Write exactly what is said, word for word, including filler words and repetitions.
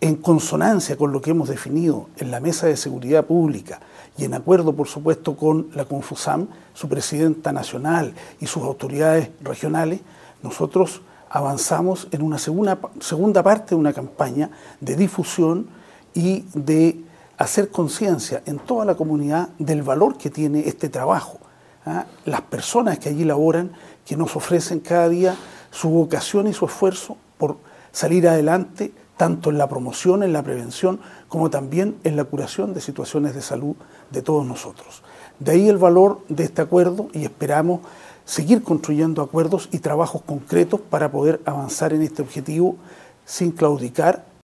en consonancia con lo que hemos definido en la Mesa de Seguridad Pública y en acuerdo, por supuesto, con la Confusam, su presidenta nacional y sus autoridades regionales, nosotros avanzamos en una segunda, segunda parte de una campaña de difusión y de hacer conciencia en toda la comunidad del valor que tiene este trabajo. ¿Ah? Las personas que allí laboran, que nos ofrecen cada día su vocación y su esfuerzo por salir adelante, tanto en la promoción, en la prevención, como también en la curación de situaciones de salud de todos nosotros. De ahí el valor de este acuerdo y esperamos seguir construyendo acuerdos y trabajos concretos para poder avanzar en este objetivo sin claudicar